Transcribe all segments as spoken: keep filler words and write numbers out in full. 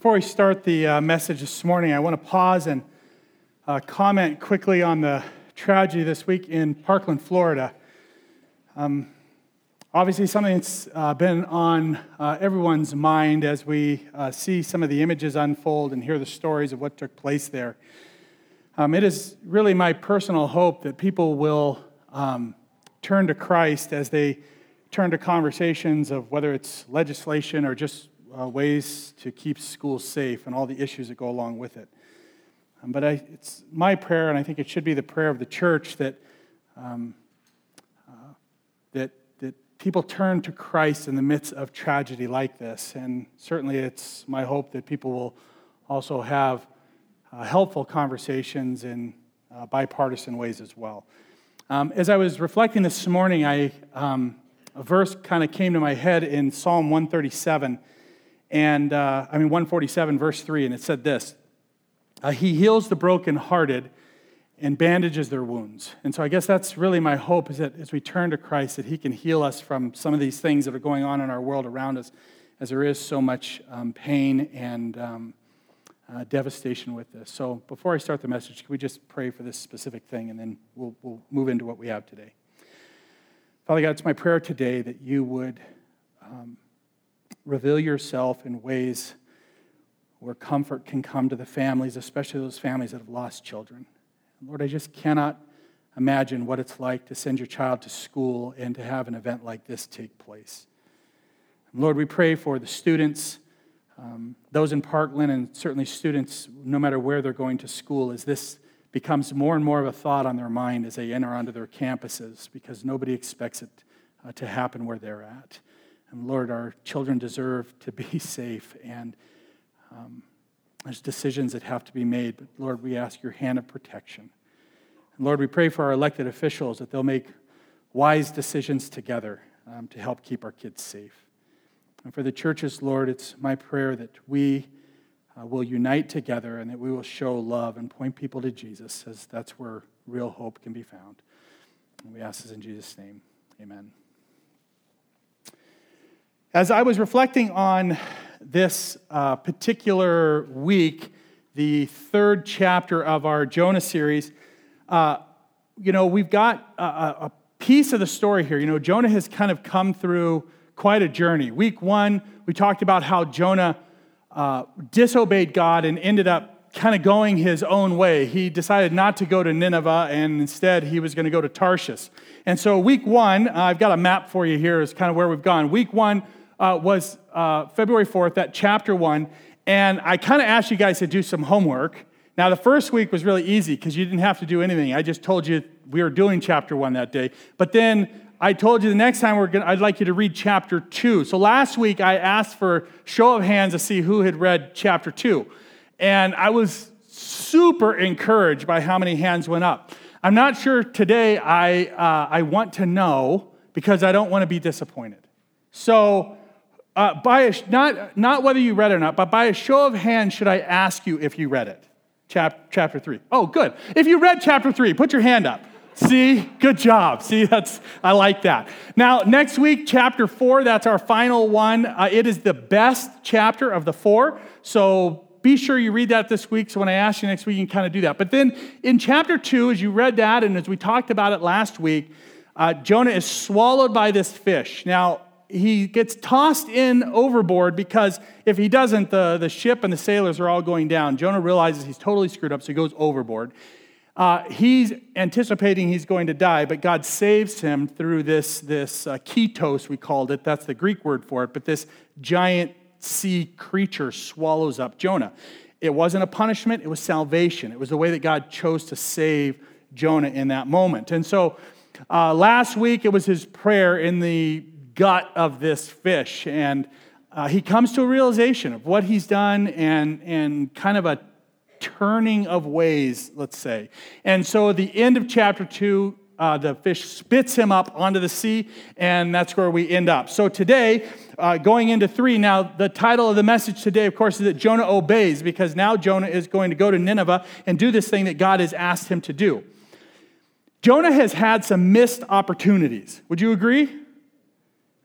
Before we start the uh, message this morning, I want to pause and uh, comment quickly on the tragedy this week in Parkland, Florida. Um, obviously, something that's uh, been on uh, everyone's mind as we uh, see some of the images unfold and hear the stories of what took place there. Um, it is really my personal hope that people will um, turn to Christ as they turn to conversations of whether it's legislation or just uh, ways to keep schools safe and all the issues that go along with it. Um, but I, it's my prayer, and I think it should be the prayer of the church, that um, uh, that that people turn to Christ in the midst of tragedy like this. And certainly it's my hope that people will also have uh, helpful conversations in uh, bipartisan ways as well. Um, as I was reflecting this morning, I um, a verse kind of came to my head in Psalm one thirty-seven, and uh, I mean one forty-seven, verse three, and it said this: uh, He heals the brokenhearted and bandages their wounds. And so I guess that's really my hope, is that as we turn to Christ, that He can heal us from some of these things that are going on in our world around us, as there is so much um, pain and um, uh, devastation with this. So before I start the message, can we just pray for this specific thing, and then we'll, we'll move into what we have today. Father God, it's my prayer today that you would um, reveal yourself in ways where comfort can come to the families, especially those families that have lost children. Lord, I just cannot imagine what it's like to send your child to school and to have an event like this take place. And Lord, we pray for the students, um, those in Parkland, and certainly students, no matter where they're going to school, as this becomes more and more of a thought on their mind as they enter onto their campuses, because nobody expects it uh, to happen where they're at. And Lord, our children deserve to be safe, and um, there's decisions that have to be made. But Lord, we ask your hand of protection. And Lord, we pray for our elected officials that they'll make wise decisions together um, to help keep our kids safe. And for the churches, Lord, it's my prayer that we uh, will unite together and that we will show love and point people to Jesus, as that's where real hope can be found. And we ask this in Jesus' name. Amen. As I was reflecting on this uh, particular week, the third chapter of our Jonah series, uh, you know, we've got a, a piece of the story here. You know, Jonah has kind of come through quite a journey. Week one, we talked about how Jonah uh, disobeyed God and ended up kind of going his own way. He decided not to go to Nineveh, and instead he was going to go to Tarshish. And so week one, uh, I've got a map for you here, is kind of where we've gone. Week one uh, was uh, February fourth, that chapter one, and I kind of asked you guys to do some homework. Now, the first week was really easy because you didn't have to do anything. I just told you we were doing chapter one that day. But then I told you the next time we're gonna, I'd like you to read chapter two. So last week I asked for show of hands to see who had read chapter two. And I was super encouraged by how many hands went up. I'm not sure today I uh, I want to know, because I don't want to be disappointed. So uh, by a, not, not whether you read it or not, but by a show of hands, should I ask you if you read it? Chap, chapter three. Oh, good. If you read chapter three, put your hand up. See? Good job. See, that's I like that. Now, next week, chapter four, that's our final one. Uh, it is the best chapter of the four, so be sure you read that this week, so when I ask you next week, you can kind of do that. But then in chapter two, as you read that, and as we talked about it last week, uh, Jonah is swallowed by this fish. Now, he gets tossed in overboard, because if he doesn't, the, the ship and the sailors are all going down. Jonah realizes he's totally screwed up, so he goes overboard. Uh, he's anticipating he's going to die, but God saves him through this, this uh, ketos, we called it. That's the Greek word for it. But this giant sea creature swallows up Jonah. It wasn't a punishment. It was salvation. It was the way that God chose to save Jonah in that moment. And so uh, last week, it was his prayer in the gut of this fish. And uh, he comes to a realization of what he's done, and, and kind of a turning of ways, let's say. And so at the end of chapter two, uh, the fish spits him up onto the sea, and that's where we end up. So today, uh, going into three, now the title of the message today, of course, is that Jonah obeys, because now Jonah is going to go to Nineveh and do this thing that God has asked him to do. Jonah has had some missed opportunities. Would you agree?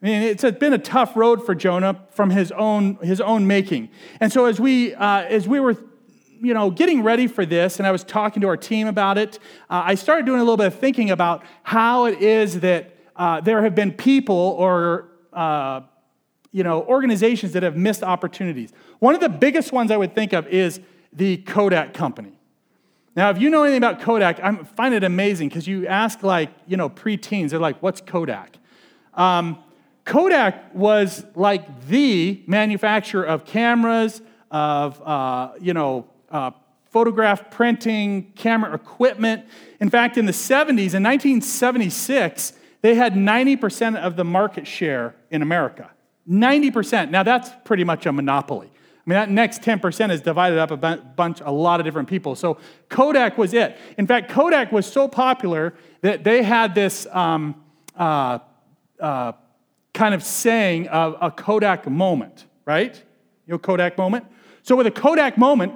I mean, it's been a tough road for Jonah from his own his own making. And so as we uh, as we were, you know, getting ready for this, and I was talking to our team about it, uh, I started doing a little bit of thinking about how it is that uh, there have been people or uh, you know organizations that have missed opportunities. One of the biggest ones I would think of is the Kodak company. Now, if you know anything about Kodak, I find it amazing because you ask like you know preteens, they're like, "What's Kodak?" Um, Kodak was like the manufacturer of cameras, of, uh, you know, uh, photograph printing, camera equipment. In fact, in the seventies, in nineteen seventy-six, they had ninety percent of the market share in America. ninety percent. Now, that's pretty much a monopoly. I mean, that next ten percent is divided up a bunch, a lot of different people. So Kodak was it. In fact, Kodak was so popular that they had this um, uh, uh, kind of saying of a Kodak moment, right? You know, Kodak moment. So with a Kodak moment,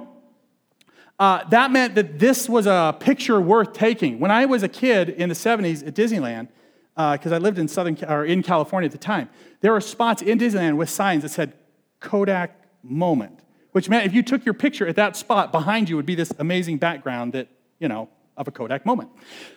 uh, that meant that this was a picture worth taking. When I was a kid in the seventies at Disneyland, because uh, I lived in Southern or in California at the time, there were spots in Disneyland with signs that said Kodak moment, which meant if you took your picture at that spot, behind you would be this amazing background that you know of a Kodak moment.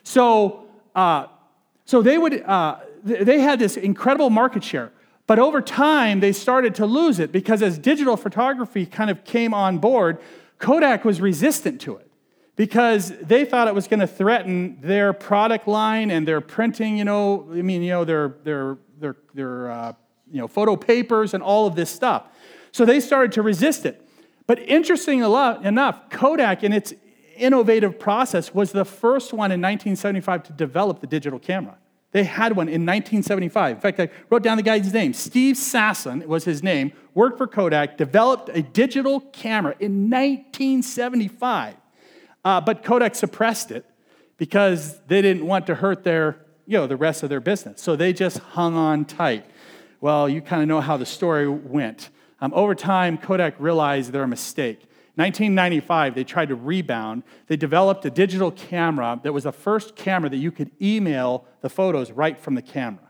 So, uh, so they would. Uh, They had this incredible market share, but over time they started to lose it because as digital photography kind of came on board, Kodak was resistant to it because they thought it was going to threaten their product line and their printing. You know, I mean, you know, their their their their uh, you know photo papers and all of this stuff. So they started to resist it. But interesting enough, Kodak in its innovative process was the first one in nineteen seventy-five to develop the digital camera. They had one in nineteen seventy-five. In fact, I wrote down the guy's name. Steve Sasson was his name, worked for Kodak, developed a digital camera in nineteen seventy-five. Uh, but Kodak suppressed it because they didn't want to hurt their, you know, the rest of their business. So they just hung on tight. Well, you kind of know how the story went. Um, over time, Kodak realized their mistake. nineteen ninety-five, they tried to rebound. They developed a digital camera that was the first camera that you could email the photos right from the camera.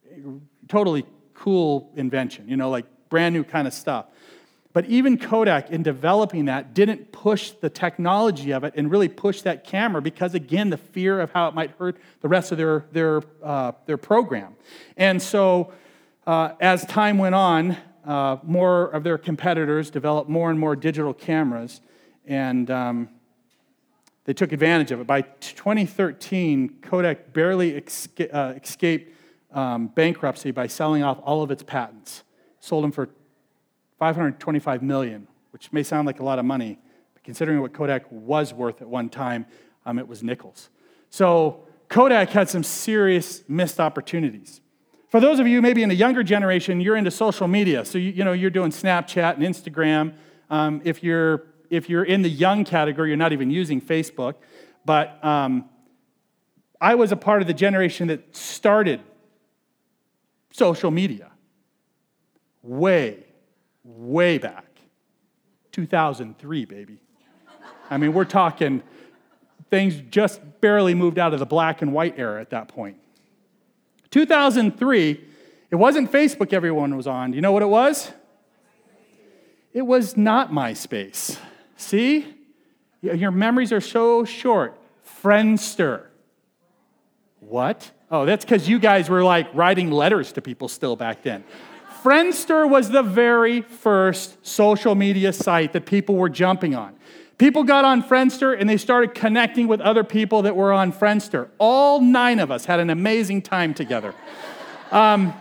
Totally cool invention, you know, like brand new kind of stuff. But even Kodak, in developing that, didn't push the technology of it and really push that camera because, again, the fear of how it might hurt the rest of their, their, uh, their program. And so uh, as time went on, Uh, more of their competitors developed more and more digital cameras, and um, they took advantage of it. By twenty thirteen, Kodak barely esca- uh, escaped um, bankruptcy by selling off all of its patents. Sold them for five hundred twenty-five million dollars, which may sound like a lot of money, but considering what Kodak was worth at one time, um, it was nickels. So Kodak had some serious missed opportunities. For those of you maybe in the younger generation, you're into social media. So, you, you know, you're doing Snapchat and Instagram. Um, if you're if you're in the young category, you're not even using Facebook. But um, I was a part of the generation that started social media way, way back. two thousand three, baby. I mean, we're talking things just barely moved out of the black and white era at that point. two thousand three, it wasn't Facebook everyone was on. Do you know what it was? It was not MySpace. See? Your memories are so short. Friendster. What? Oh, that's because you guys were like writing letters to people still back then. Friendster was the very first social media site that people were jumping on. People got on Friendster and they started connecting with other people that were on Friendster. All nine of us had an amazing time together. Um,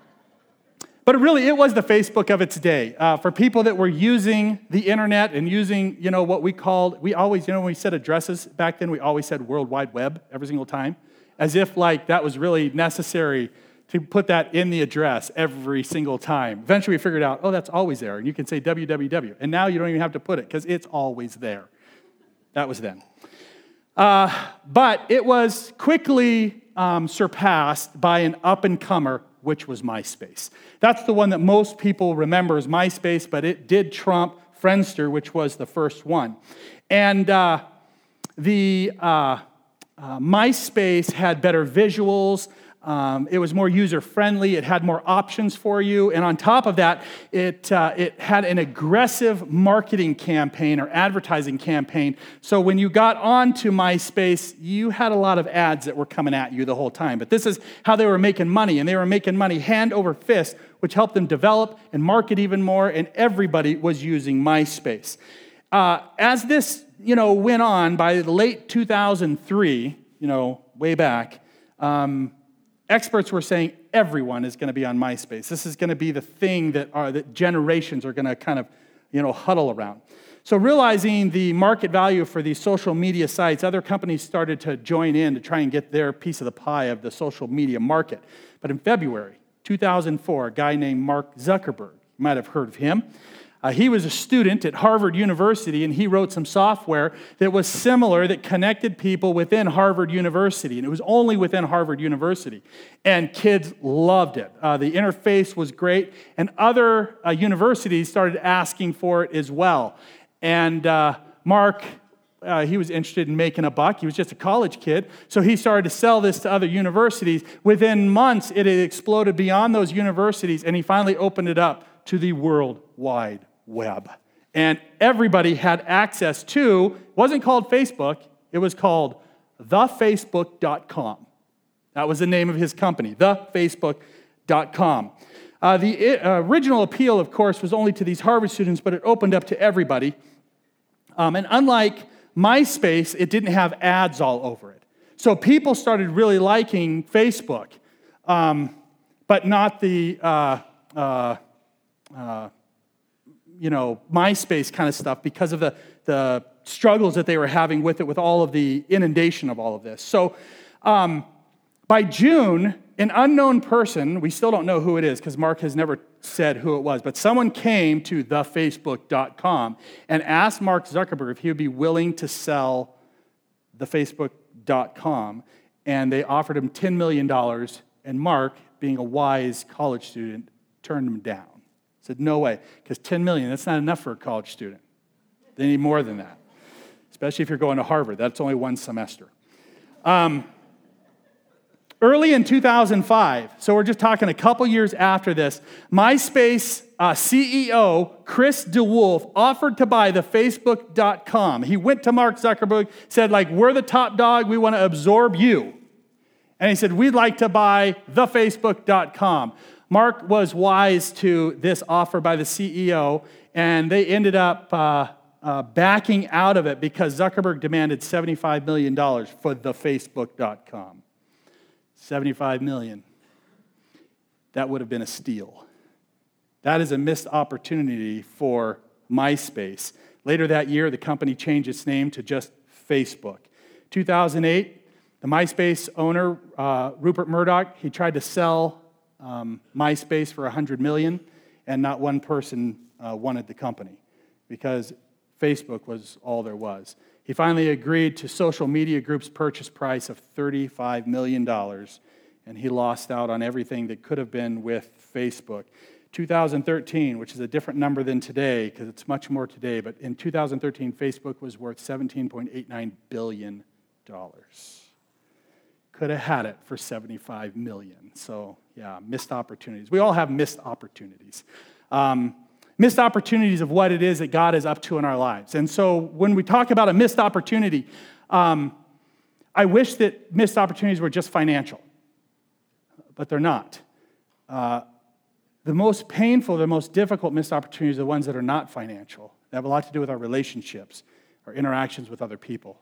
but really, it was the Facebook of its day. Uh, for people that were using the internet and using, you know, what we called, we always, you know, when we said addresses back then, we always said World Wide Web every single time, as if like that was really necessary to put that in the address every single time. Eventually we figured out, oh, that's always there, and you can say W W W, and now you don't even have to put it because it's always there. That was then. Uh, but it was quickly um, surpassed by an up-and-comer, which was MySpace. That's the one that most people remember as MySpace, but it did trump Friendster, which was the first one. And uh, the uh, uh, MySpace had better visuals. Um, it was more user-friendly. It had more options for you. And on top of that, it, uh, it had an aggressive marketing campaign or advertising campaign. So when you got onto MySpace, you had a lot of ads that were coming at you the whole time. But this is how they were making money. And they were making money hand over fist, which helped them develop and market even more. And everybody was using MySpace. Uh, as this, you know, went on, by the late two thousand three, you know, way back, um, experts were saying everyone is going to be on MySpace. This is going to be the thing that, are, that generations are going to kind of, you know, huddle around. So realizing the market value for these social media sites, other companies started to join in to try and get their piece of the pie of the social media market. But in February two thousand four, a guy named Mark Zuckerberg, you might have heard of him. Uh, he was a student at Harvard University, and he wrote some software that was similar, that connected people within Harvard University, and it was only within Harvard University. And kids loved it. Uh, the interface was great, and other uh, universities started asking for it as well. And uh, Mark, uh, he was interested in making a buck. He was just a college kid, so he started to sell this to other universities. Within months, it had exploded beyond those universities, and he finally opened it up to the worldwide web. And everybody had access to, it wasn't called Facebook, it was called the facebook dot com. That was the name of his company, the facebook dot com. Uh, the uh, original appeal, of course, was only to these Harvard students, but it opened up to everybody. Um, and unlike MySpace, it didn't have ads all over it. So people started really liking Facebook, um, but not the uh, uh, uh, you know, MySpace kind of stuff, because of the, the struggles that they were having with it, with all of the inundation of all of this. So um, by June, an unknown person, we still don't know who it is because Mark has never said who it was, but someone came to the facebook dot com and asked Mark Zuckerberg if he would be willing to sell the facebook dot com, and they offered him ten million dollars, and Mark, being a wise college student, turned him down. Said, no way, because ten million dollars, that's not enough for a college student. They need more than that, especially if you're going to Harvard. That's only one semester. Um, early in two thousand five, so we're just talking a couple years after this, MySpace uh, C E O Chris DeWolf offered to buy the facebook dot com. He went to Mark Zuckerberg, said, like, we're the top dog, we want to absorb you. And he said, we'd like to buy the facebook dot com. Mark was wise to this offer by the C E O, and they ended up uh, uh, backing out of it because Zuckerberg demanded seventy-five million dollars for the facebook dot com. seventy-five million dollars. That would have been a steal. That is a missed opportunity for MySpace. Later that year, the company changed its name to just Facebook. two thousand eight, the MySpace owner, uh, Rupert Murdoch, he tried to sell Um, MySpace for one hundred million dollars, and not one person uh, wanted the company because Facebook was all there was. He finally agreed to Social Media Group's purchase price of thirty-five million dollars, and he lost out on everything that could have been with Facebook. two thousand thirteen, which is a different number than today because it's much more today, but in two thousand thirteen, Facebook was worth seventeen point eight nine billion dollars. Could have had it for seventy-five million dollars. So, yeah, missed opportunities. We all have missed opportunities. Um, missed opportunities of what it is that God is up to in our lives. And so when we talk about a missed opportunity, um, I wish that missed opportunities were just financial, but they're not. Uh, the most painful, the most difficult missed opportunities are the ones that are not financial. They have a lot to do with our relationships, our interactions with other people.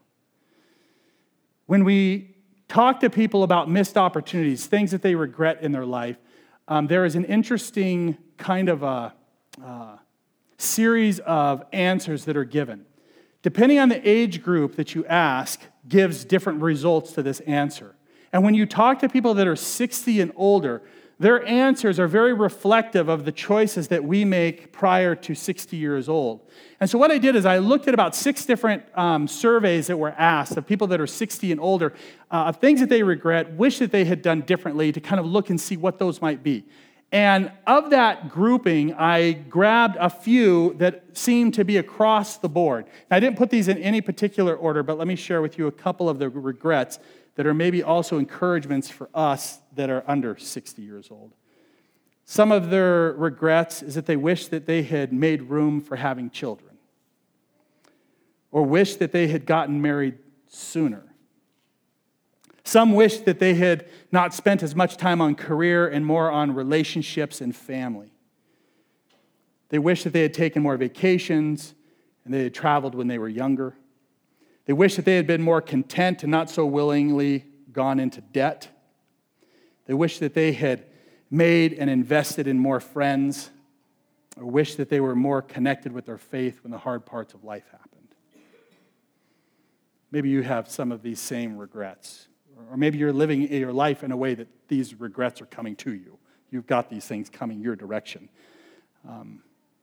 When we talk to people about missed opportunities, things that they regret in their life, um, there is an interesting kind of a, uh, series of answers that are given. Depending on the age group that you ask, gives different results to this answer. And when you talk to people that are sixty and older, their answers are very reflective of the choices that we make prior to sixty years old. And so what I did is I looked at about six different um, surveys that were asked of people that are sixty and older, uh, of things that they regret, wish that they had done differently, to kind of look and see what those might be. And of that grouping, I grabbed a few that seemed to be across the board. Now, I didn't put these in any particular order, but let me share with you a couple of the regrets that are maybe also encouragements for us that are under sixty years old. Some of their regrets is that they wish that they had made room for having children, or wish that they had gotten married sooner. Some wish that they had not spent as much time on career and more on relationships and family. They wish that they had taken more vacations and they had traveled when they were younger. They wish that they had been more content and not so willingly gone into debt. They wish that they had made and invested in more friends, or wish that they were more connected with their faith when the hard parts of life happened. Maybe you have some of these same regrets, or maybe you're living your life in a way that these regrets are coming to you. You've got these things coming your direction. Um,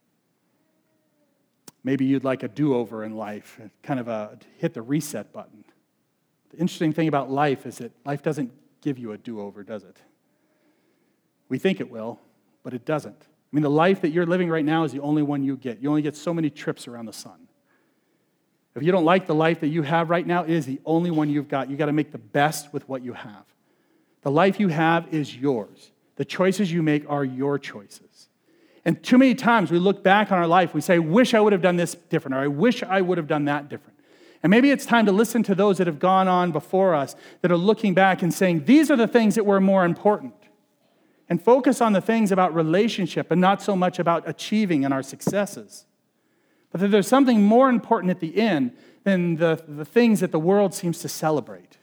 maybe you'd like a do-over in life, kind of a hit the reset button. The interesting thing about life is that life doesn't give you a do-over, does it? We think it will, but it doesn't. I mean, the life that you're living right now is the only one you get. You only get so many trips around the sun. If you don't like the life that you have right now, it is the only one you've got. You've got to make the best with what you have. The life you have is yours. The choices you make are your choices. And too many times we look back on our life, we say, wish I would have done this different, or I wish I would have done that different. And maybe it's time to listen to those that have gone on before us that are looking back and saying, these are the things that were more important. And focus on the things about relationship and not so much about achieving and our successes. But that there's something more important at the end than the, the things that the world seems to celebrate.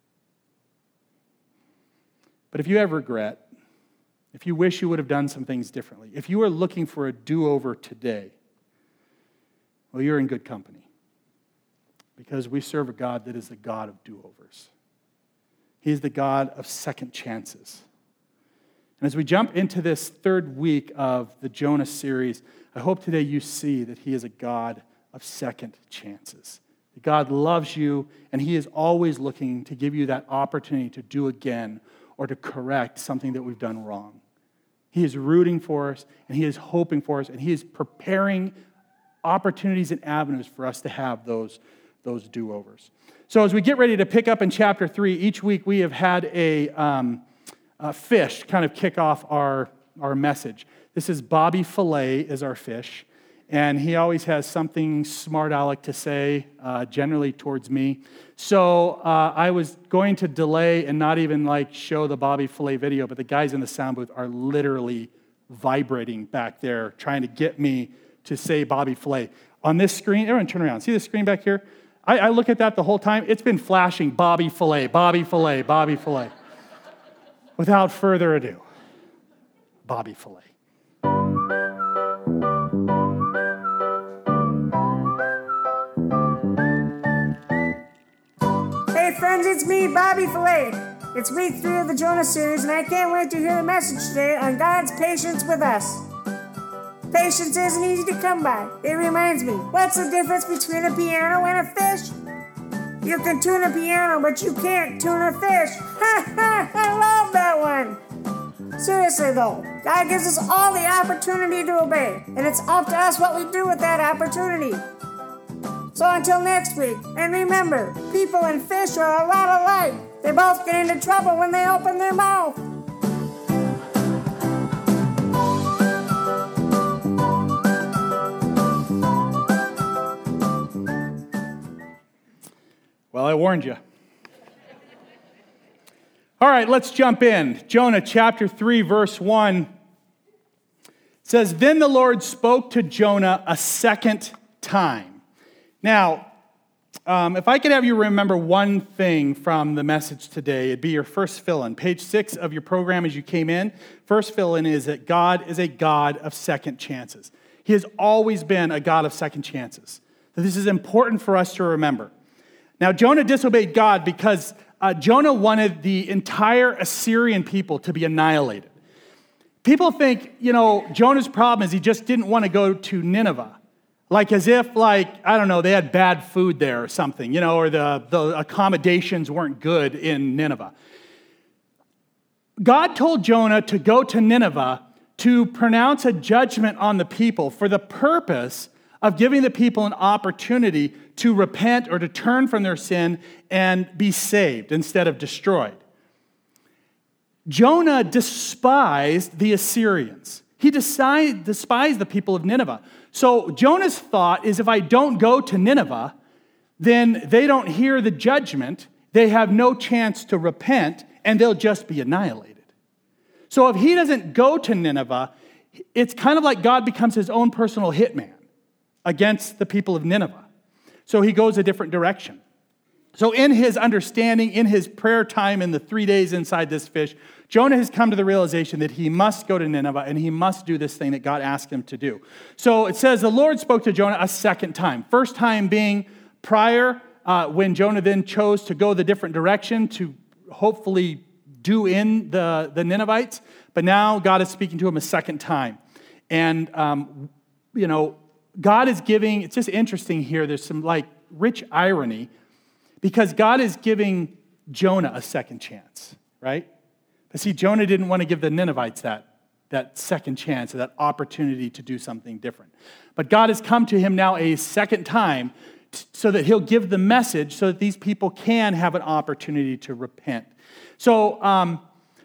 But if you have regret, if you wish you would have done some things differently, if you are looking for a do-over today, well, you're in good company. Because we serve a God that is the God of do-overs. He is the God of second chances. And as we jump into this third week of the Jonah series, I hope today you see that he is a God of second chances. That God loves you, and he is always looking to give you that opportunity to do again or to correct something that we've done wrong. He is rooting for us, and he is hoping for us, and he is preparing opportunities and avenues for us to have those, those do-overs. So as we get ready to pick up in chapter three, each week we have had a... Um, Uh, fish kind of kick off our, our message. This is Bobby Filet is our fish, and he always has something smart aleck to say, uh, generally towards me. So uh, I was going to delay and not even like show the Bobby Filet video, but the guys in the sound booth are literally vibrating back there, trying to get me to say Bobby Filet. On this screen, everyone turn around. See the screen back here? I, I look at that the whole time. It's been flashing Bobby Filet, Bobby Filet, Bobby Filet. Without further ado, Bobby Filet. Hey friends, it's me, Bobby Filet. It's week three of the Jonah series, and I can't wait to hear the message today on God's patience with us. Patience isn't easy to come by. It reminds me, what's the difference between a piano and a fish? You can tune a piano, but you can't tune a fish. Ha ha, I love that one. Seriously though, God gives us all the opportunity to obey, and it's up to us what we do with that opportunity. So until next week, and remember, people and fish are a lot alike. They both get into trouble when they open their mouth. Well, I warned you. All right, let's jump in. Jonah chapter three, verse one says, Then the Lord spoke to Jonah a second time. Now, um, if I could have you remember one thing from the message today, it'd be your first fill-in. Page six of your program as you came in. First fill-in is that God is a God of second chances. He has always been a God of second chances. So this is important for us to remember. Now, Jonah disobeyed God because uh, Jonah wanted the entire Assyrian people to be annihilated. People think, you know, Jonah's problem is he just didn't want to go to Nineveh. Like as if, like, I don't know, they had bad food there or something, you know, or the, the accommodations weren't good in Nineveh. God told Jonah to go to Nineveh to pronounce a judgment on the people for the purpose of giving the people an opportunity to repent or to turn from their sin and be saved instead of destroyed. Jonah despised the Assyrians. He despised the people of Nineveh. So Jonah's thought is, if I don't go to Nineveh, then they don't hear the judgment, they have no chance to repent, and they'll just be annihilated. So if he doesn't go to Nineveh, it's kind of like God becomes his own personal hitman against the people of Nineveh. So he goes a different direction. So in his understanding, in his prayer time in the three days inside this fish, Jonah has come to the realization that he must go to Nineveh and he must do this thing that God asked him to do. So it says the Lord spoke to Jonah a second time. First time being prior, uh, when Jonah then chose to go the different direction to hopefully do in the, the Ninevites. But now God is speaking to him a second time. And, um, you know, God is giving, it's just interesting here, there's some like rich irony, because God is giving Jonah a second chance, right? But see, Jonah didn't want to give the Ninevites that, that second chance, or that opportunity to do something different. But God has come to him now a second time t- so that he'll give the message so that these people can have an opportunity to repent. So um,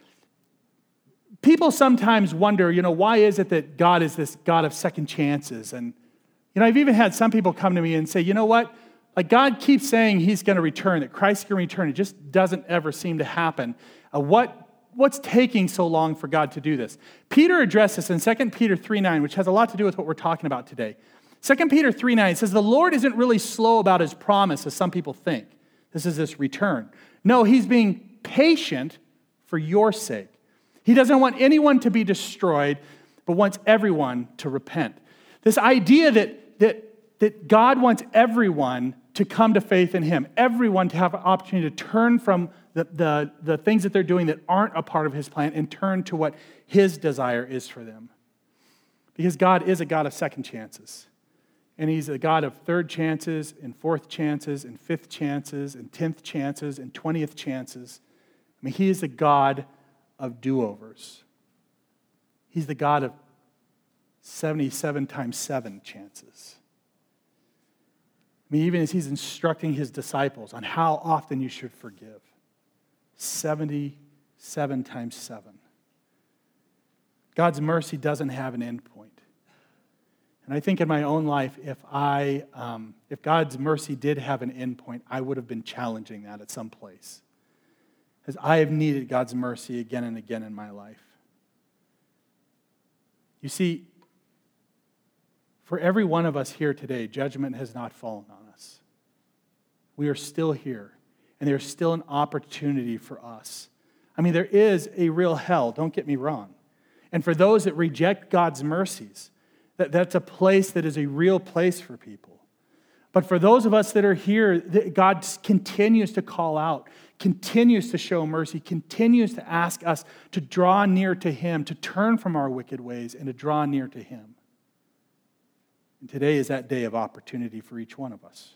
people sometimes wonder, you know, why is it that God is this God of second chances? And, you know, I've even had some people come to me and say, you know what? Like, God keeps saying he's going to return, that Christ's going to return. It just doesn't ever seem to happen. Uh, what, what's taking so long for God to do this? Peter addressed this in Second Peter three nine, which has a lot to do with what we're talking about today. Second Peter three nine says, the Lord isn't really slow about his promise, as some people think. This is this return. No, he's being patient for your sake. He doesn't want anyone to be destroyed, but wants everyone to repent. This idea that, that, that God wants everyone to come to faith in him, everyone to have an opportunity to turn from the, the, the things that they're doing that aren't a part of his plan and turn to what his desire is for them. Because God is a God of second chances. And he's a God of third chances and fourth chances and fifth chances and tenth chances and twentieth chances. I mean, he is the God of do-overs. He's the God of seventy-seven times seven chances. I mean, even as he's instructing his disciples on how often you should forgive. seventy-seven times seven. God's mercy doesn't have an end point. And I think in my own life, if I, um, if God's mercy did have an end point, I would have been challenging that at some place. As I have needed God's mercy again and again in my life. You see, for every one of us here today, judgment has not fallen on us. We are still here, and there's still an opportunity for us. I mean, there is a real hell, don't get me wrong. And for those that reject God's mercies, that, that's a place that is a real place for people. But for those of us that are here, God continues to call out, continues to show mercy, continues to ask us to draw near to him, to turn from our wicked ways, and to draw near to him. And today is that day of opportunity for each one of us.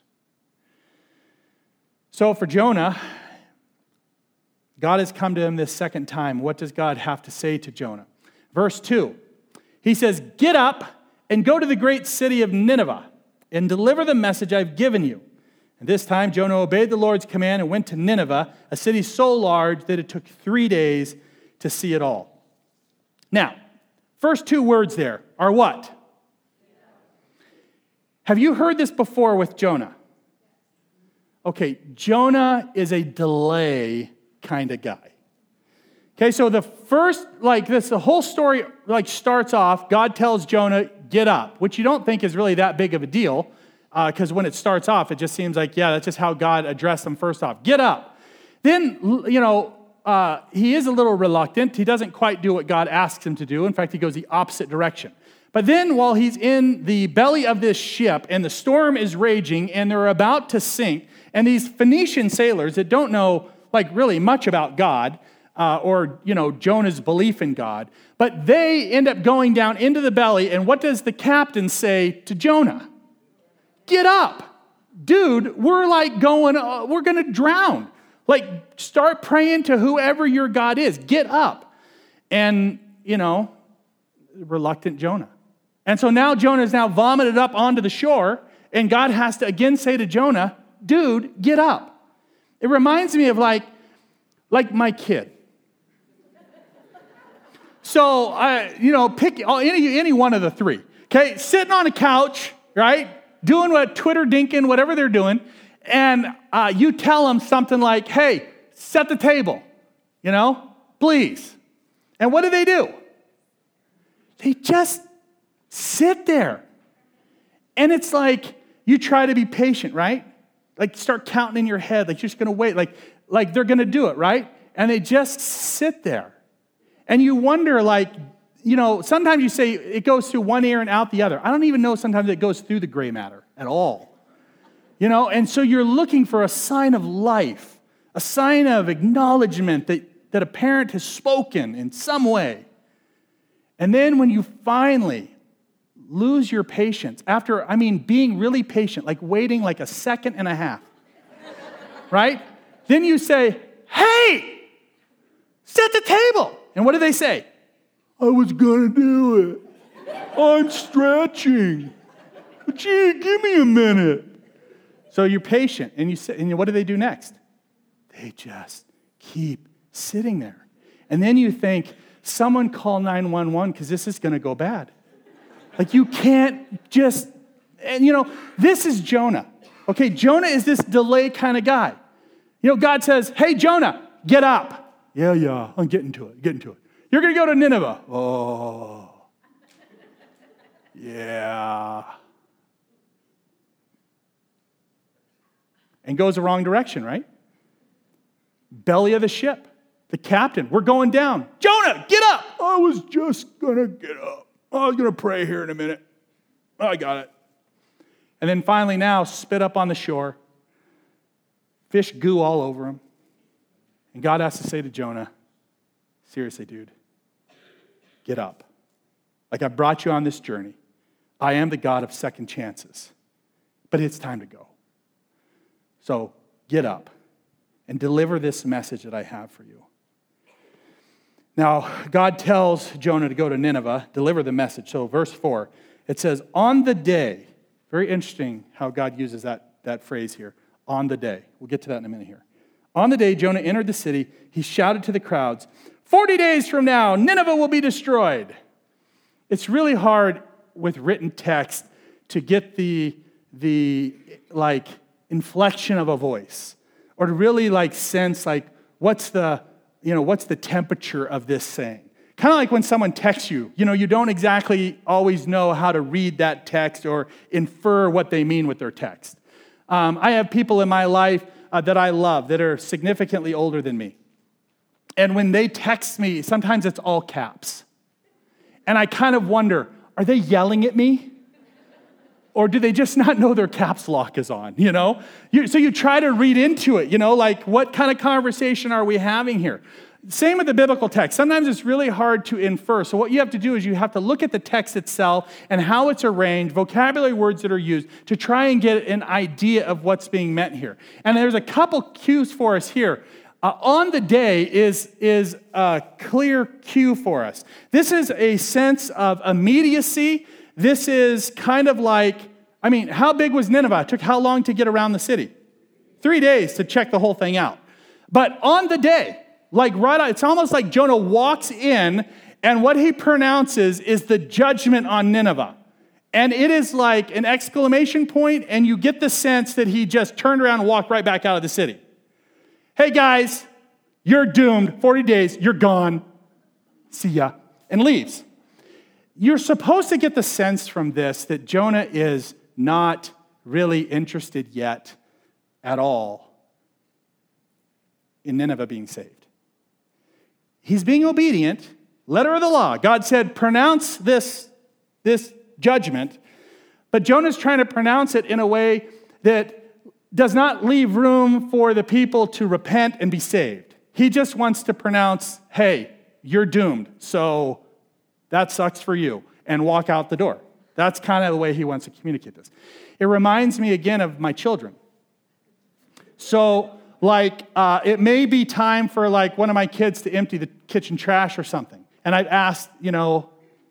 So for Jonah, God has come to him this second time. What does God have to say to Jonah? Verse two, he says, get up and go to the great city of Nineveh and deliver the message I've given you. And this time Jonah obeyed the Lord's command and went to Nineveh, a city so large that it took three days to see it all. Now, first two words there are what? Have you heard this before with Jonah? Okay, Jonah is a delay kind of guy. Okay, so the first, like this, the whole story like starts off, God tells Jonah, get up, which you don't think is really that big of a deal, because uh, when it starts off, it just seems like, yeah, that's just how God addressed him first off. Get up. Then, you know, uh, he is a little reluctant. He doesn't quite do what God asks him to do. In fact, he goes the opposite direction. But then while he's in the belly of this ship and the storm is raging and they're about to sink, and these Phoenician sailors that don't know like really much about God uh, or, you know, Jonah's belief in God, but they end up going down into the belly, and what does the captain say to Jonah? Get up. Dude, we're like going, uh, we're going to drown. Like, start praying to whoever your God is. Get up. And, you know, reluctant Jonah. And so now Jonah is now vomited up onto the shore, and God has to again say to Jonah, dude, get up. It reminds me of like, like my kid. So, I, you know, pick any, any one of the three, okay? Sitting on a couch, right? Doing what Twitter dinking, whatever they're doing, and uh, you tell them something like, hey, set the table, you know, please. And what do they do? They just sit there. And it's like, you try to be patient, right? Like start counting in your head, like you're just gonna wait, like, like they're gonna do it, right? And they just sit there. And you wonder, like, you know, sometimes you say it goes through one ear and out the other. I don't even know sometimes it goes through the gray matter at all. You know, and so you're looking for a sign of life, a sign of acknowledgement that, that a parent has spoken in some way. And then when you finally lose your patience, after, I mean, being really patient, like waiting like a second and a half, right? Then you say, hey, set the table. And what do they say? I was going to do it. I'm stretching. Gee, give me a minute. So you're patient, and you sit, and what do they do next? They just keep sitting there. And then you think, someone call nine one one because this is going to go bad. Like you can't just, and you know, this is Jonah. Okay, Jonah is this delay kind of guy. You know, God says, hey, Jonah, get up. Yeah, yeah, I'm getting to it, getting to it. You're going to go to Nineveh. Oh, yeah. And goes the wrong direction, right? Belly of the ship. The captain, we're going down. Jonah, get up. I was just going to get up. I was going to pray here in a minute. I got it. And then finally now, spit up on the shore. Fish goo all over him. And God has to say to Jonah, seriously, dude, get up. Like I brought you on this journey. I am the God of second chances. But it's time to go. So get up and deliver this message that I have for you. Now, God tells Jonah to go to Nineveh, deliver the message. So verse four, it says, on the day, very interesting how God uses that, that phrase here, on the day. We'll get to that in a minute here. On the day Jonah entered the city, he shouted to the crowds, forty days from now, Nineveh will be destroyed. It's really hard with written text to get the, the like, inflection of a voice, or to really like sense like what's the, you know, what's the temperature of this saying. Kind of like when someone texts you, you know, you don't exactly always know how to read that text or infer what they mean with their text. Um, I have people in my life uh, that I love that are significantly older than me. And when they text me, sometimes it's all caps. And I kind of wonder, are they yelling at me? Or do they just not know their caps lock is on, you know? You, so you try to read into it, you know, like what kind of conversation are we having here? Same with the biblical text. Sometimes it's really hard to infer. So what you have to do is you have to look at the text itself and how it's arranged, vocabulary words that are used to try and get an idea of what's being meant here. And there's a couple cues for us here. Uh, on the day is, is a clear cue for us. This is a sense of immediacy. This is kind of like, I mean, how big was Nineveh? It took how long to get around the city? Three days to check the whole thing out. But on the day, like right on, it's almost like Jonah walks in and what he pronounces is the judgment on Nineveh. And it is like an exclamation point, and you get the sense that he just turned around and walked right back out of the city. Hey guys, you're doomed. forty days, you're gone. See ya. And leaves. You're supposed to get the sense from this that Jonah is not really interested yet at all in Nineveh being saved. He's being obedient, letter of the law. God said, pronounce this, this judgment, but Jonah's trying to pronounce it in a way that does not leave room for the people to repent and be saved. He just wants to pronounce, hey, you're doomed, so that sucks for you, and walk out the door. That's kind of the way he wants to communicate this. It reminds me again of my children. So, like, uh, it may be time for, like, one of my kids to empty the kitchen trash or something. And I've asked, you know,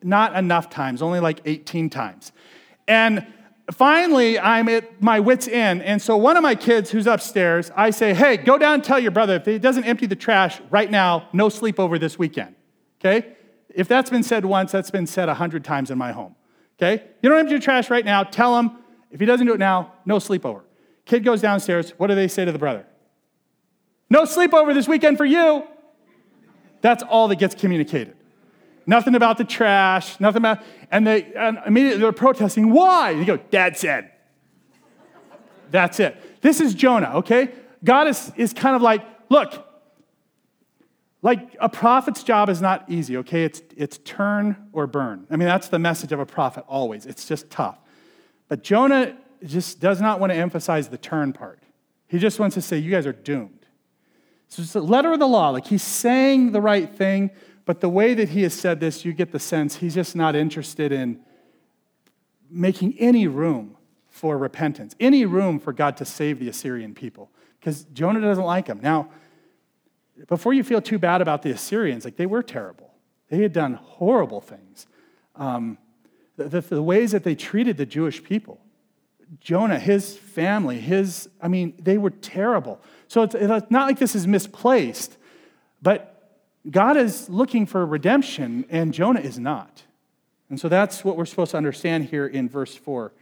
not enough times, only like eighteen times. And finally, I'm at my wit's end. And so one of my kids who's upstairs, I say, hey, go down and tell your brother if he doesn't empty the trash right now, no sleepover this weekend, okay? If that's been said once, that's been said a hundred times in my home, okay? You don't empty your trash right now, tell him. If he doesn't do it now, no sleepover. Kid goes downstairs, what do they say to the brother? No sleepover this weekend for you. That's all that gets communicated. Nothing about the trash, nothing about, and they and immediately they're protesting. Why? And you go, Dad said. That's it. This is Jonah, okay? God is, is kind of like, look, like a prophet's job is not easy, okay? It's, it's turn or burn. I mean, that's the message of a prophet always. It's just tough. But Jonah just does not want to emphasize the turn part. He just wants to say, you guys are doomed. So it's the letter of the law. Like he's saying the right thing, but the way that he has said this, you get the sense he's just not interested in making any room for repentance, any room for God to save the Assyrian people, because Jonah doesn't like him. Now, before you feel too bad about the Assyrians, like they were terrible. They had done horrible things. Um, the, the, the ways that they treated the Jewish people, Jonah, his family, his, I mean, they were terrible. So it's, it's not like this is misplaced, but God is looking for redemption, and Jonah is not. And so that's what we're supposed to understand here in verse four.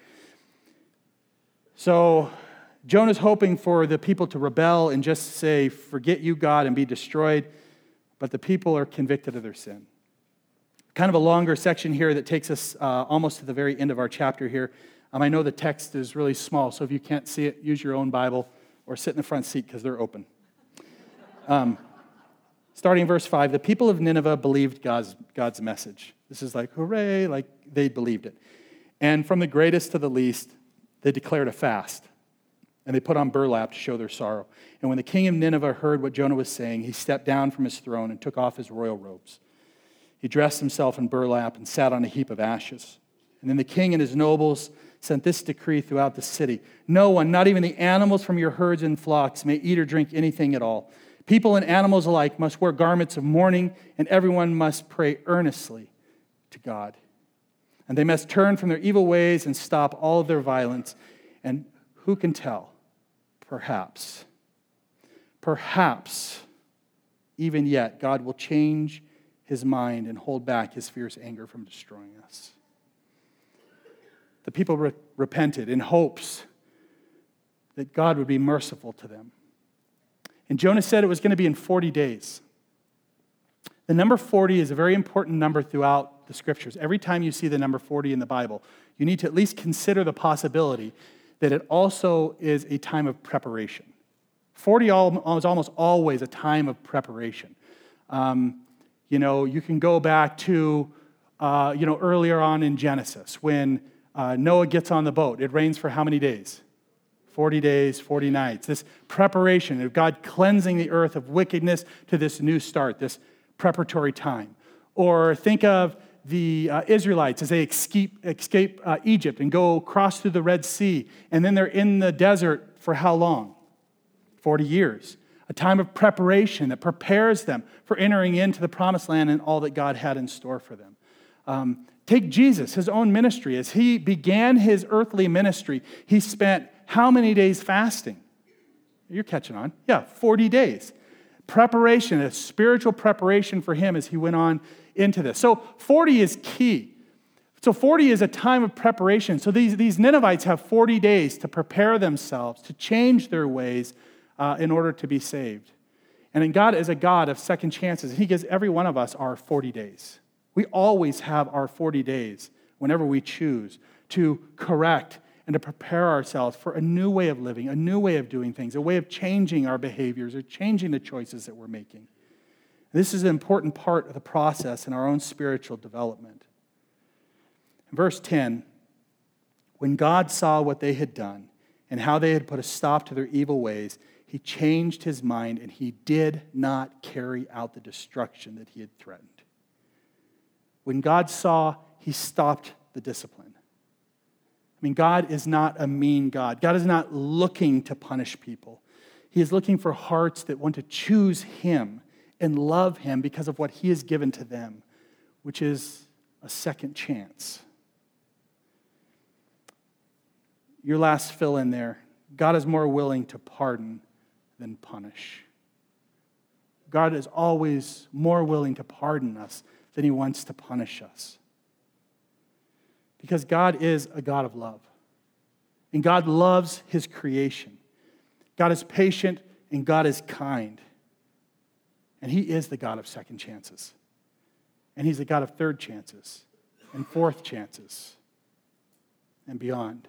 So Jonah's hoping for the people to rebel and just say, forget you, God, and be destroyed. But the people are convicted of their sin. Kind of a longer section here that takes us uh, almost to the very end of our chapter here. Um, I know the text is really small, so if you can't see it, use your own Bible or sit in the front seat because they're open. Um, starting in verse five, the people of Nineveh believed God's, God's message. This is like, hooray, like they believed it. And from the greatest to the least, they declared a fast. And they put on burlap to show their sorrow. And when the king of Nineveh heard what Jonah was saying, he stepped down from his throne and took off his royal robes. He dressed himself in burlap and sat on a heap of ashes. And then the king and his nobles sent this decree throughout the city. No one, not even the animals from your herds and flocks, may eat or drink anything at all. People and animals alike must wear garments of mourning, and everyone must pray earnestly to God. And they must turn from their evil ways and stop all of their violence. And who can tell? Perhaps, perhaps, even yet, God will change his mind and hold back his fierce anger from destroying us. The people re- repented in hopes that God would be merciful to them. And Jonah said it was going to be in forty days. The number forty is a very important number throughout the scriptures. Every time you see the number forty in the Bible, you need to at least consider the possibility that it also is a time of preparation. forty is almost always a time of preparation. Um, you know, you can go back to, uh, you know, earlier on in Genesis when uh, Noah gets on the boat. It rains for how many days? forty days, forty nights. This preparation of God cleansing the earth of wickedness to this new start, this preparatory time. Or think of the uh, Israelites as they escape, escape uh, Egypt and go cross through the Red Sea. And then they're in the desert for how long? forty years. A time of preparation that prepares them for entering into the promised land and all that God had in store for them. Um, take Jesus, his own ministry. As he began his earthly ministry, he spent how many days fasting? You're catching on. Yeah, forty days. Preparation, a spiritual preparation for him as he went on into this. So forty is key. So forty is a time of preparation. So these, these Ninevites have forty days to prepare themselves, to change their ways uh, in order to be saved. And then God is a God of second chances. He gives every one of us our forty days. We always have our forty days whenever we choose to correct and to prepare ourselves for a new way of living, a new way of doing things, a way of changing our behaviors or changing the choices that we're making. This is an important part of the process in our own spiritual development. In verse ten, when God saw what they had done and how they had put a stop to their evil ways, he changed his mind and he did not carry out the destruction that he had threatened. When God saw, he stopped the discipline. I mean, God is not a mean God. God is not looking to punish people. He is looking for hearts that want to choose him and love him because of what he has given to them, which is a second chance. Your last fill in there. God is more willing to pardon than punish. God is always more willing to pardon us than he wants to punish us. Because God is a God of love. And God loves his creation. God is patient and God is kind. And he is the God of second chances. And he's the God of third chances and fourth chances and beyond.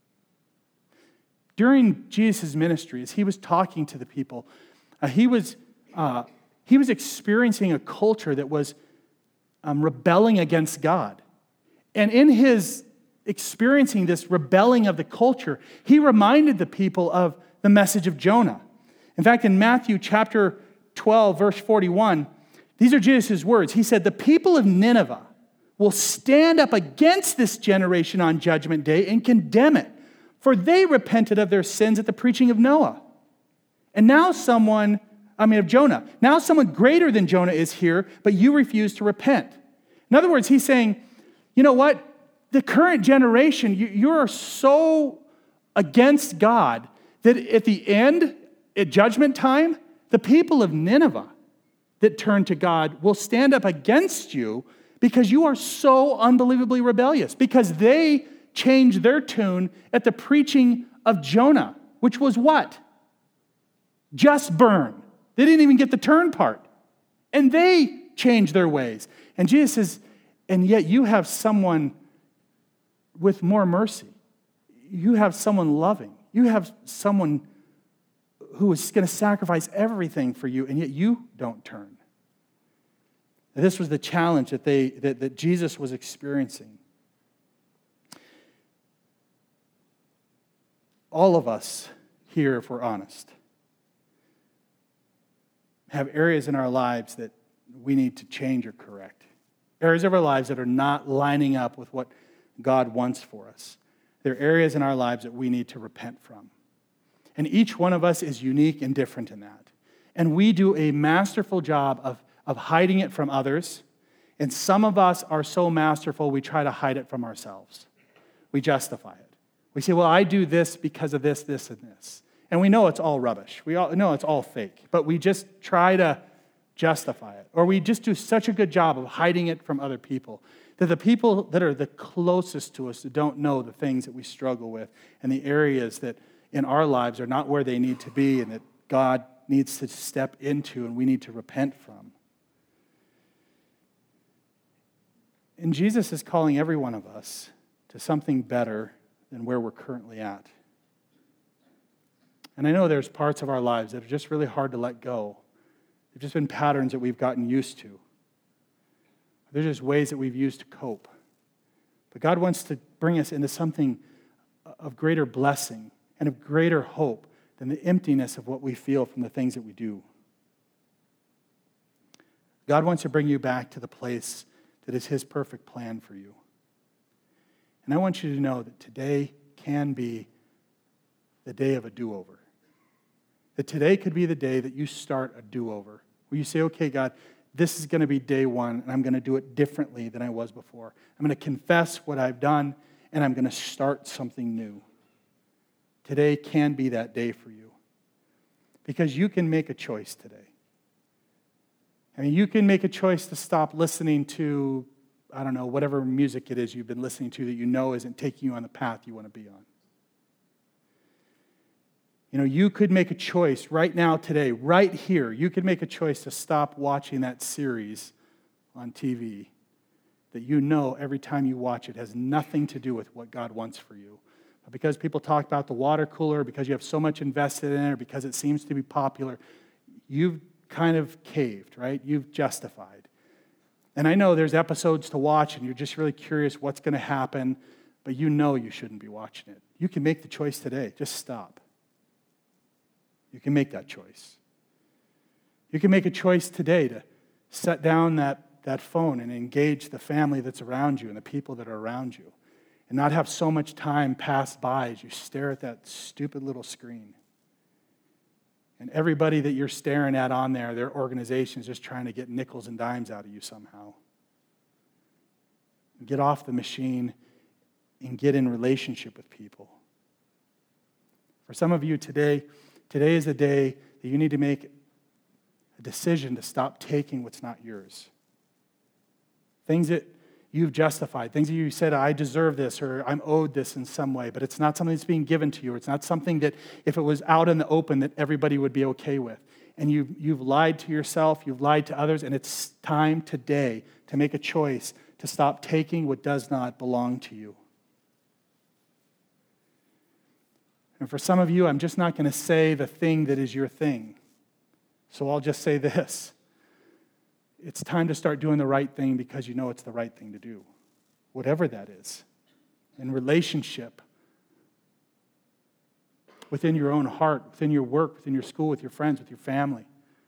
During Jesus' ministry, as he was talking to the people, uh, he was uh, he was experiencing a culture that was um, rebelling against God. And in his experiencing this rebelling of the culture, he reminded the people of the message of Jonah. In fact, in Matthew chapter twelve, verse forty-one, these are Jesus' words. He said, "The people of Nineveh will stand up against this generation on judgment day and condemn it, for they repented of their sins at the preaching of Noah. And now someone, I mean of Jonah, now someone greater than Jonah is here, but you refuse to repent." In other words, he's saying, you know what? The current generation, you, you're so against God that at the end, at judgment time, the people of Nineveh that turn to God will stand up against you because you are so unbelievably rebellious, because they changed their tune at the preaching of Jonah, which was what? Just burn. They didn't even get the turn part. And they changed their ways. And Jesus says, and yet you have someone with more mercy. You have someone loving. You have someone who is going to sacrifice everything for you, and yet you don't turn. And this was the challenge that they that, that Jesus was experiencing. All of us here, if we're honest, have areas in our lives that we need to change or correct. Areas of our lives that are not lining up with what God wants for us. There are areas in our lives that we need to repent from. And each one of us is unique and different in that. And we do a masterful job of, of hiding it from others. And some of us are so masterful, we try to hide it from ourselves. We justify it. We say, well, I do this because of this, this, and this. And we know it's all rubbish. We all know it's all fake. But we just try to justify it. Or we just do such a good job of hiding it from other people that the people that are the closest to us don't know the things that we struggle with and the areas that in our lives are not where they need to be and that God needs to step into and we need to repent from. And Jesus is calling every one of us to something better than where we're currently at. And I know there's parts of our lives that are just really hard to let go. They've just been patterns that we've gotten used to. They're just ways that we've used to cope. But God wants to bring us into something of greater blessing and of greater hope than the emptiness of what we feel from the things that we do. God wants to bring you back to the place that is his perfect plan for you. And I want you to know that today can be the day of a do-over. That today could be the day that you start a do-over. Where you say, okay, God, this is going to be day one, and I'm going to do it differently than I was before. I'm going to confess what I've done, and I'm going to start something new. Today can be that day for you. Because you can make a choice today. I mean, you can make a choice to stop listening to, I don't know, whatever music it is you've been listening to that you know isn't taking you on the path you want to be on. You know, you could make a choice right now, today, right here. You could make a choice to stop watching that series on T V that you know every time you watch it has nothing to do with what God wants for you. But because people talk about the water cooler, because you have so much invested in it, or because it seems to be popular, you've kind of caved, right? You've justified. And I know there's episodes to watch, and you're just really curious what's going to happen, but you know you shouldn't be watching it. You can make the choice today. Just stop. You can make that choice. You can make a choice today to set down that, that phone and engage the family that's around you and the people that are around you and not have so much time pass by as you stare at that stupid little screen. And everybody that you're staring at on there, their organization is just trying to get nickels and dimes out of you somehow. You know, you can make a choice today to set down that, that phone and engage the family that's around you and the people that are around you and not have so much time pass by as you stare at that stupid little screen. And everybody that you're staring at on there, their organization is just trying to get nickels and dimes out of you somehow. Get off the machine and get in relationship with people. For some of you today, today is the day that you need to make a decision to stop taking what's not yours. Things that you've justified, things that you said, I deserve this, or I'm owed this in some way, but it's not something that's being given to you. It's not something that if it was out in the open that everybody would be okay with. And you've, you've lied to yourself, you've lied to others, and it's time today to make a choice to stop taking what does not belong to you. And for some of you, I'm just not going to say the thing that is your thing. So I'll just say this. It's time to start doing the right thing because you know it's the right thing to do. Whatever that is. In relationship, within your own heart, within your work, within your school, with your friends, with your family,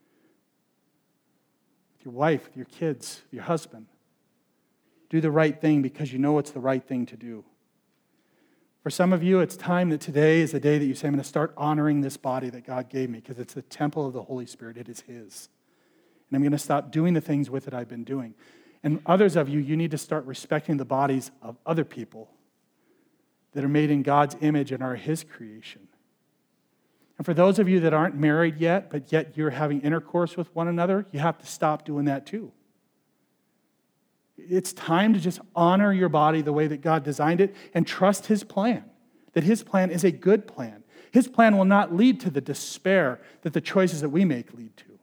with your wife, with your kids, with your husband. Do the right thing because you know it's the right thing to do. For some of you, it's time that today is the day that you say, I'm going to start honoring this body that God gave me because it's the temple of the Holy Spirit. It is His. And I'm going to stop doing the things with it I've been doing. And others of you, you need to start respecting the bodies of other people that are made in God's image and are His creation. And for those of you that aren't married yet, but yet you're having intercourse with one another, you have to stop doing that too. It's time to just honor your body the way that God designed it and trust His plan, that His plan is a good plan. His plan will not lead to the despair that the choices that we make lead to.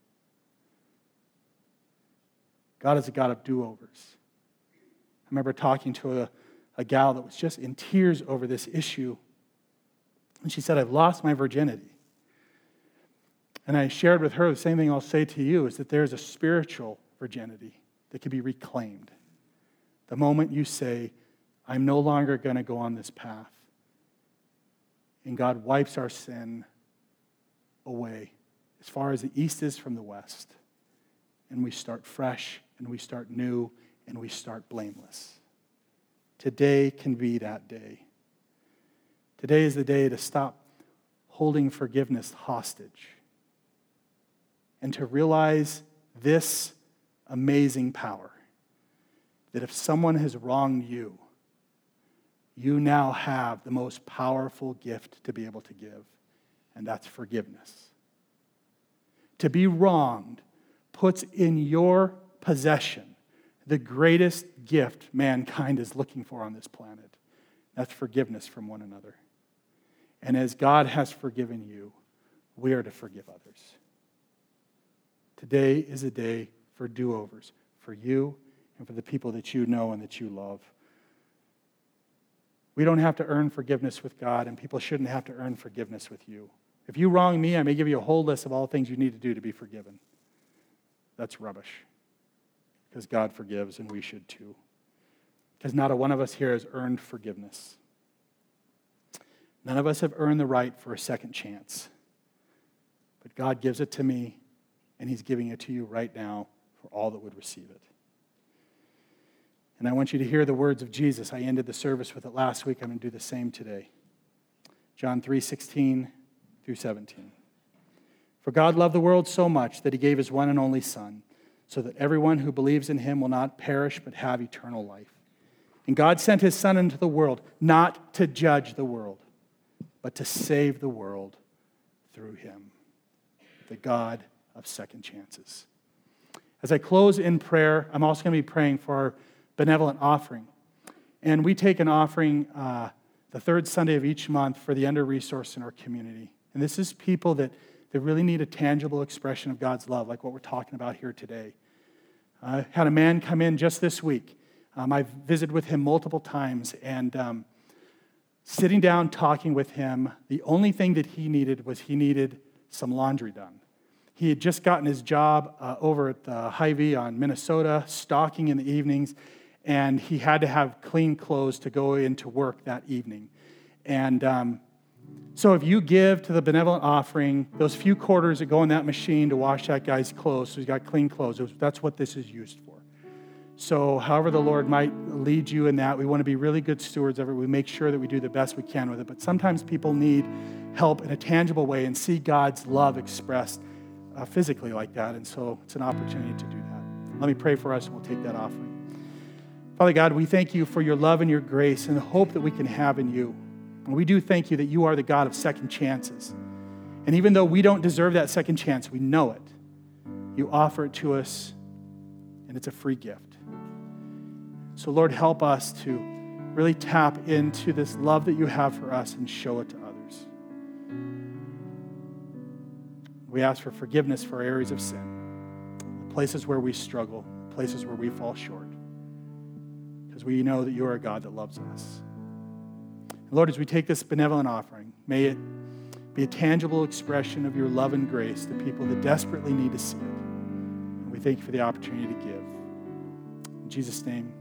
God is a God of do-overs. I remember talking to a, a gal that was just in tears over this issue. And she said, I've lost my virginity. And I shared with her the same thing I'll say to you, is that there's a spiritual virginity that can be reclaimed. The moment you say, I'm no longer going to go on this path. And God wipes our sin away as far as the east is from the west. And we start fresh, and we start new, and we start blameless. Today can be that day. Today is the day to stop holding forgiveness hostage and to realize this amazing power, that if someone has wronged you, you now have the most powerful gift to be able to give, and that's forgiveness. To be wronged puts in your possession the greatest gift mankind is looking for on this planet. That's forgiveness from one another. And as God has forgiven you, we are to forgive others. Today is a day for do-overs, for you and for the people that you know and that you love. We don't have to earn forgiveness with God, and people shouldn't have to earn forgiveness with you. If you wrong me, I may give you a whole list of all the things you need to do to be forgiven. That's rubbish, because God forgives, and we should too. Because not a one of us here has earned forgiveness. None of us have earned the right for a second chance. But God gives it to me, and He's giving it to you right now for all that would receive it. And I want you to hear the words of Jesus. I ended the service with it last week. I'm going to do the same today. John three sixteen through seventeen. For God loved the world so much that He gave His one and only Son, so that everyone who believes in Him will not perish but have eternal life. And God sent His Son into the world, not to judge the world, but to save the world through Him, the God of second chances. As I close in prayer, I'm also going to be praying for our benevolent offering. And we take an offering uh, the third Sunday of each month for the under-resourced in our community. And this is people that, that really need a tangible expression of God's love, like what we're talking about here today. I had a man come in just this week. Um, I've visited with him multiple times, and um, sitting down talking with him, the only thing that he needed was he needed some laundry done. He had just gotten his job uh, over at the Hy-Vee on Minnesota, stocking in the evenings, and he had to have clean clothes to go into work that evening. And um, so if you give to the benevolent offering, those few quarters that go in that machine to wash that guy's clothes, so he's got clean clothes, that's what this is used for. So however the Lord might lead you in that, we want to be really good stewards of it. We make sure that we do the best we can with it. But sometimes people need help in a tangible way and see God's love expressed uh, physically like that. And so it's an opportunity to do that. Let me pray for us, and we'll take that offering. Father God, we thank you for your love and your grace and the hope that we can have in you. And we do thank you that you are the God of second chances. And even though we don't deserve that second chance, we know it. You offer it to us, and it's a free gift. So Lord, help us to really tap into this love that you have for us and show it to others. We ask for forgiveness for areas of sin, the places where we struggle, places where we fall short. Because we know that you are a God that loves us. And Lord, as we take this benevolent offering, may it be a tangible expression of your love and grace to people that desperately need to see it. And we thank you for the opportunity to give. In Jesus' name,